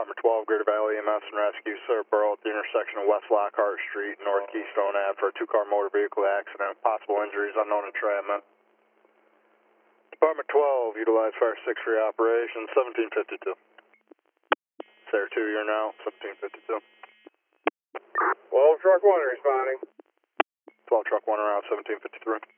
Department 12, Greater Valley EMS and Rescue, Sir Burrow at the intersection of West Lockhart Street and North Keystone Ave for a two-car motor vehicle accident. Possible injuries, unknown entrapment. Department 12, utilize fire 6 for your operation, 1752. Sarah 2, you're now, 1752. 12 truck 1 responding. 12 truck 1 around 1753.